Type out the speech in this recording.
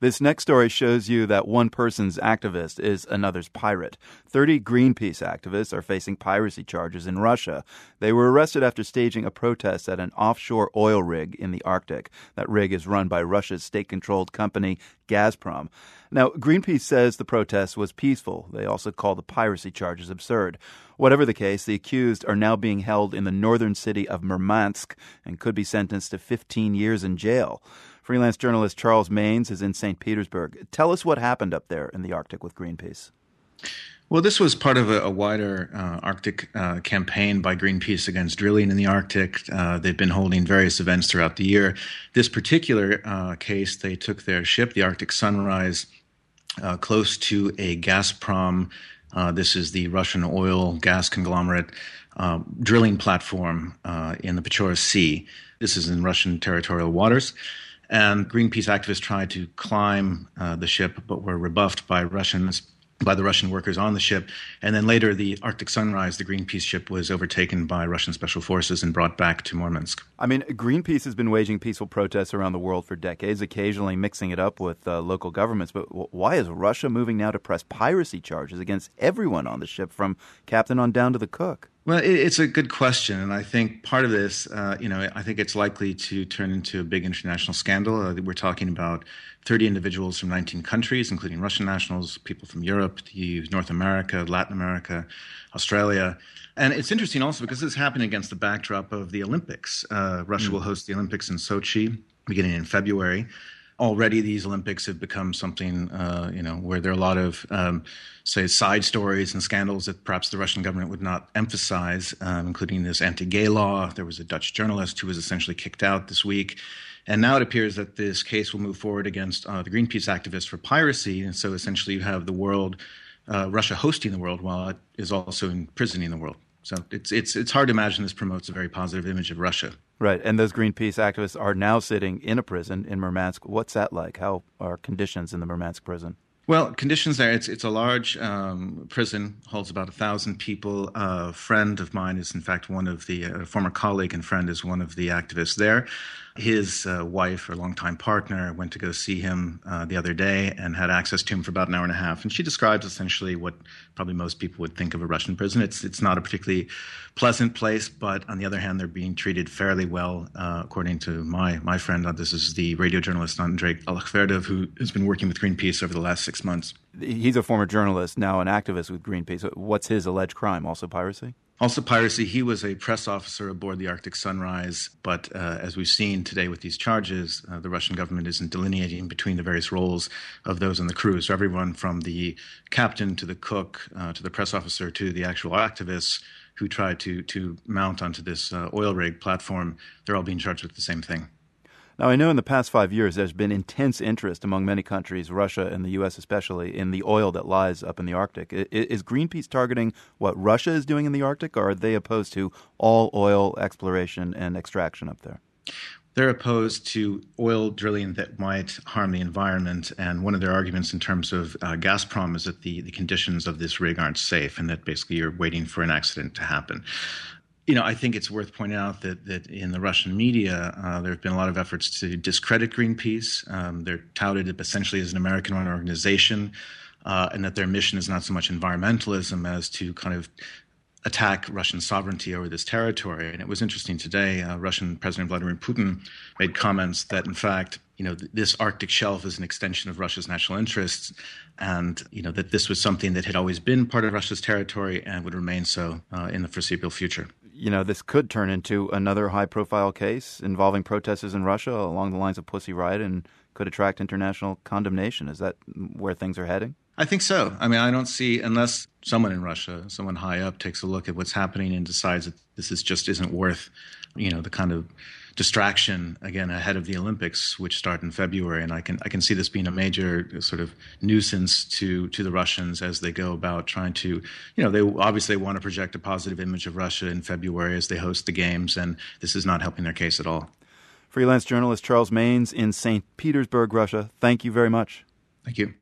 This next story shows you that one person's activist is another's pirate. 30 Greenpeace activists are facing piracy charges in Russia. They were arrested after staging a protest at an offshore oil rig in the Arctic. That rig is run by Russia's state-controlled company, Gazprom. Now, Greenpeace says the protest was peaceful. They also call the piracy charges absurd. Whatever the case, the accused are now being held in the northern city of Murmansk and could be sentenced to 15 years in jail. Freelance journalist Charles Maynes is in St. Petersburg. Tell us what happened up there in the Arctic with Greenpeace. Well, this was part of a wider Arctic campaign by Greenpeace against drilling in the Arctic. They've been holding various events throughout the year. This particular case, they took their ship, the Arctic Sunrise, close to a Gazprom. This is the Russian oil gas conglomerate drilling platform in the Pechora Sea. This is in Russian territorial waters. And Greenpeace activists tried to climb the ship, but were rebuffed by the Russian workers on the ship. And then later, the Arctic Sunrise, the Greenpeace ship, was overtaken by Russian special forces and brought back to Murmansk. I mean, Greenpeace has been waging peaceful protests around the world for decades, occasionally mixing it up with local governments. But why is Russia moving now to press piracy charges against everyone on the ship, from captain on down to the cook? Well, it's a good question, and I think part of this, I think it's likely to turn into a big international scandal. We're talking about 30 individuals from 19 countries, including Russian nationals, people from Europe, the EU, North America, Latin America, Australia. And it's interesting also because this is happening against the backdrop of the Olympics. Russia will host the Olympics in Sochi beginning in February. Already, these Olympics have become something, where there are a lot of, side stories and scandals that perhaps the Russian government would not emphasize, including this anti-gay law. There was a Dutch journalist who was essentially kicked out this week. And now it appears that this case will move forward against the Greenpeace activists for piracy. And so essentially you have the world, Russia hosting the world while it is also imprisoning the world. So it's hard to imagine this promotes a very positive image of Russia. Right, and those Greenpeace activists are now sitting in a prison in Murmansk. What's that like? How are conditions in the Murmansk prison? Well, conditions there, it's a large prison, holds about 1,000 people. A friend of mine is, in fact, a former colleague and friend is one of the activists there. His wife, or longtime partner, went to go see him the other day and had access to him for about an hour and a half. And she describes essentially what probably most people would think of a Russian prison. It's not a particularly pleasant place, but on the other hand, they're being treated fairly well, according to my friend. This is the radio journalist Andrei Alakhverdov, who has been working with Greenpeace over the last 6 months. He's a former journalist, now an activist with Greenpeace. What's his alleged crime? Also piracy? Also piracy. He was a press officer aboard the Arctic Sunrise, but as we've seen today with these charges, the Russian government isn't delineating between the various roles of those on the crew. So everyone from the captain to the cook to the press officer to the actual activists who tried to mount onto this oil rig platform, they're all being charged with the same thing. Now, I know in the past 5 years there's been intense interest among many countries, Russia and the U.S. especially, in the oil that lies up in the Arctic. Is Greenpeace targeting what Russia is doing in the Arctic, or are they opposed to all oil exploration and extraction up there? They're opposed to oil drilling that might harm the environment, and one of their arguments in terms of Gazprom is that the conditions of this rig aren't safe and that basically you're waiting for an accident to happen. I think it's worth pointing out that in the Russian media, there have been a lot of efforts to discredit Greenpeace. They're touted essentially as an American-run organization, and that their mission is not so much environmentalism as to kind of attack Russian sovereignty over this territory. And it was interesting today, Russian President Vladimir Putin made comments that, in fact, this Arctic shelf is an extension of Russia's national interests, and that this was something that had always been part of Russia's territory and would remain so in the foreseeable future. This could turn into another high-profile case involving protesters in Russia along the lines of Pussy Riot and could attract international condemnation. Is that where things are heading? I think so. I mean, I don't see, unless someone in Russia, someone high up, takes a look at what's happening and decides that this just isn't worth, the kind of distraction, again, ahead of the Olympics, which start in February. And I can see this being a major sort of nuisance to the Russians as they go about trying to, they obviously want to project a positive image of Russia in February as they host the games, and this is not helping their case at all. Freelance journalist Charles Maynes in St. Petersburg, Russia. Thank you very much. Thank you.